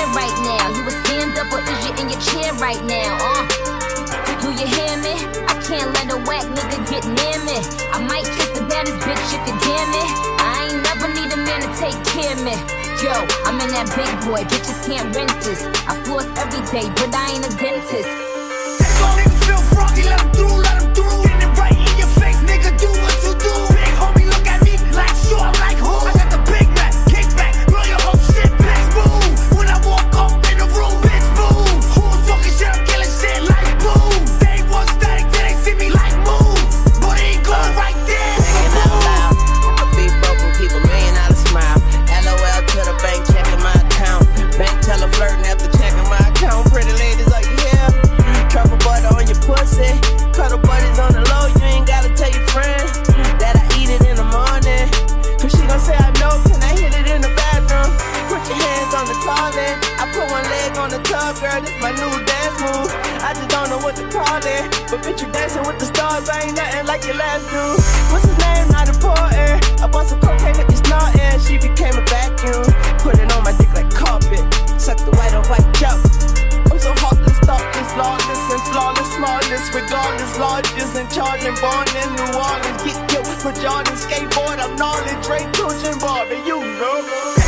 hand right now? You would stand up or is you in your chair right now? Do you hear me? I can't let a whack nigga get near me. I might kiss the baddest bitch if you dare me. I ain't never need a man to take care of me. Yo, I'm in that big boy, bitches can't rent this. I floss every day, but I ain't a dentist. Take all niggas feel froggy, let them through, let them through. Standing right in your face, nigga, do what you do. Big homie, look at me like sure, I'm like who? I got the Big Mac, kick back, blow your whole shit, bitch, move. When I walk up in the room, bitch, move. Who's talking shit, I'm killing shit like boom. They want static, till they see me like move. But it ain't going right there, Thinking out loud, I be broke and keep $1 million smile. LOL to the bank, checking my account. Bank teller flirting after checking my account. Pretty ladies, are you here? Truffle butter on your pussy. Cuddle buddies on the low, you ain't gotta tell your friend that I eat it in the morning. Cause she gon' say I know, can I hit it in the bathroom? Put your hands on the toilet. I put one leg on the tub, girl, this my new dance move. I just don't know what to call it, but bitch, you dancing with the stars, I ain't nothing like your last dude. What's his name? Not important. I bought some cocaine at the snorting. She became a vacuum. Put it on my dick like carpet. Suck the white on white jump. I'm so heartless, thoughtless, lawless, and flawless, smallest, regardless, largest, and charging, born in New Orleans. Get killed for Jordan, skateboard, I'm knowledge, Drake, Tuchin, Barbie, you know.